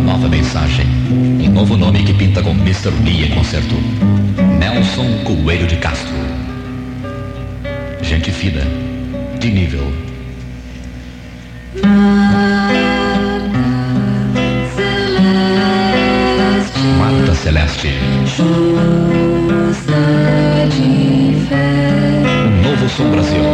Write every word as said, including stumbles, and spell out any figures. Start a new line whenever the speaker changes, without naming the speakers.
nova mensagem. Um novo nome que pinta com mister Lee em concerto. Nelson Coelho de Castro. Gente fina, de nível. Mata Celeste. Um novo som Brasil.